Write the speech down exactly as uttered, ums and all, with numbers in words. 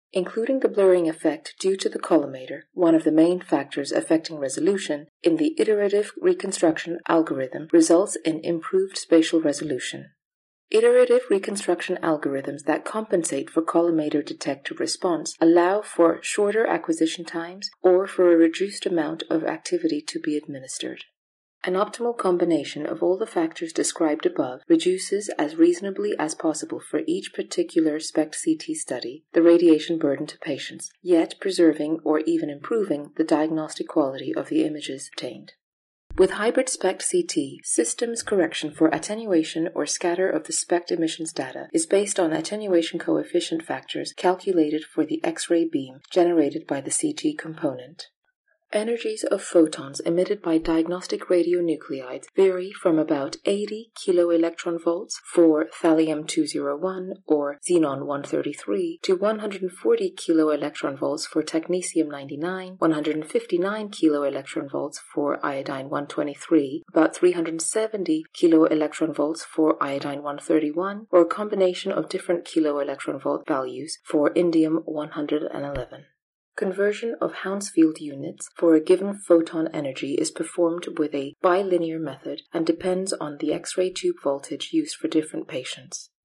including the blurring effect due to the collimator, one of the main factors affecting resolution, in the iterative reconstruction algorithm results in improved spatial resolution. Iterative reconstruction algorithms that compensate for collimator detector response allow for shorter acquisition times or for a reduced amount of activity to be administered. An optimal combination of all the factors described above reduces as reasonably as possible for each particular SPECT-C T study the radiation burden to patients, yet preserving or even improving the diagnostic quality of the images obtained. With hybrid SPECT-C T, systems correction for attenuation or scatter of the SPECT emissions data is based on attenuation coefficient factors calculated for the X-ray beam generated by the C T component. Energies of photons emitted by diagnostic radionuclides vary from about eighty kiloelectron volts for thallium two oh one or xenon one thirty-three to one hundred forty kiloelectron volts for technetium ninety-nine, one hundred fifty-nine kiloelectron volts for iodine one twenty-three, about three hundred seventy kiloelectron volts for iodine one thirty-one, or a combination of different kiloelectron volt values for indium one hundred eleven. Conversion of Hounsfield units for a given photon energy is performed with a bilinear method and depends on the X-ray tube voltage used for different patients.